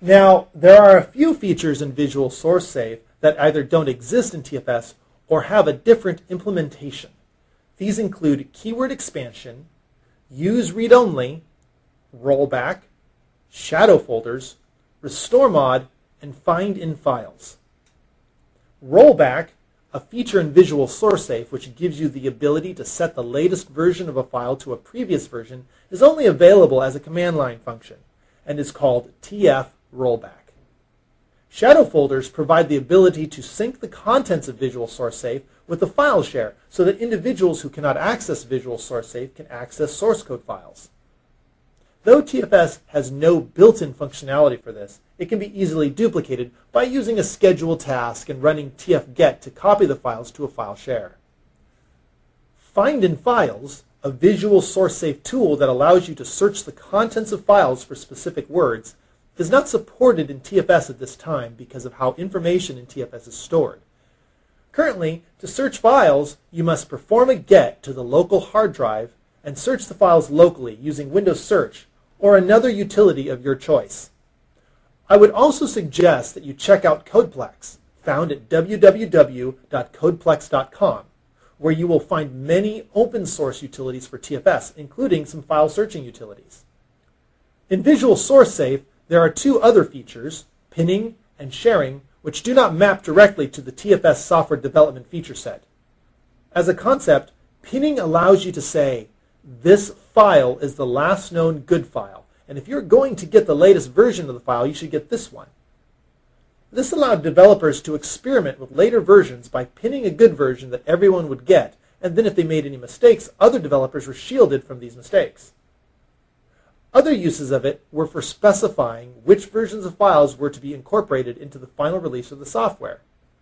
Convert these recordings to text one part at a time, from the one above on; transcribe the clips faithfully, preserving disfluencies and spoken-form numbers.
Now, there are a few features in Visual Source Safe that either don't exist in T F S or have a different implementation. These include keyword expansion, use read-only, rollback, shadow folders, restore mod, and find in files. Rollback, a feature in Visual Source Safe which gives you the ability to set the latest version of a file to a previous version, is only available as a command line function and is called T F rollback. Shadow folders provide the ability to sync the contents of Visual Source Safe with the file share so that individuals who cannot access Visual Source Safe can access source code files. Though T F S has no built-in functionality for this, it can be easily duplicated by using a schedule task and running tfget to copy the files to a file share. Find in Files, a Visual Source Safe tool that allows you to search the contents of files for specific words, is not supported in T F S at this time because of how information in T F S is stored. Currently, to search files, you must perform a get to the local hard drive and search the files locally using Windows Search or another utility of your choice. I would also suggest that you check out Codeplex, found at w w w dot codeplex dot com, where you will find many open source utilities for T F S, including some file searching utilities. In Visual Source Safe, there are two other features, pinning and sharing, which do not map directly to the T F S software development feature set. As a concept, pinning allows you to say, this file is the last known good file, and if you're going to get the latest version of the file, you should get this one. This allowed developers to experiment with later versions by pinning a good version that everyone would get, and then if they made any mistakes, other developers were shielded from these mistakes. Other uses of it were for specifying which versions of files were to be incorporated into the final release of the software.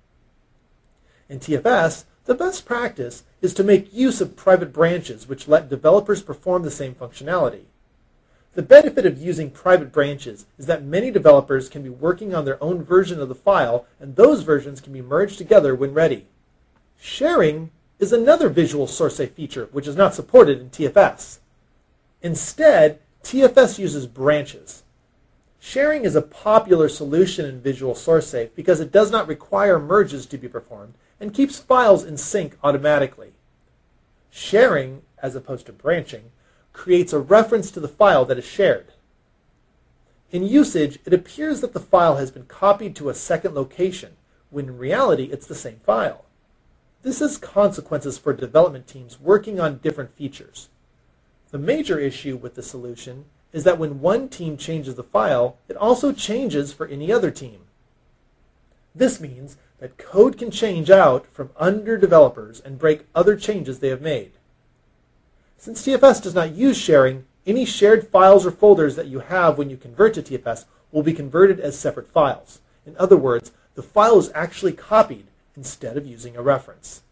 In T F S, the best practice is to make use of private branches which let developers perform the same functionality. The benefit of using private branches is that many developers can be working on their own version of the file, and those versions can be merged together when ready. Sharing is another Visual Source Safe feature which is not supported in T F S. Instead, T F S uses branches. Sharing is a popular solution in Visual Source Safe because it does not require merges to be performed and keeps files in sync automatically. Sharing, as opposed to branching, creates a reference to the file that is shared. In usage, it appears that the file has been copied to a second location, when in reality it's the same file. This has consequences for development teams working on different features. The major issue with the solution is that when one team changes the file, it also changes for any other team. This means that code can change out from under developers and break other changes they have made. Since T F S does not use sharing, any shared files or folders that you have when you convert to T F S will be converted as separate files. In other words, the file is actually copied instead of using a reference.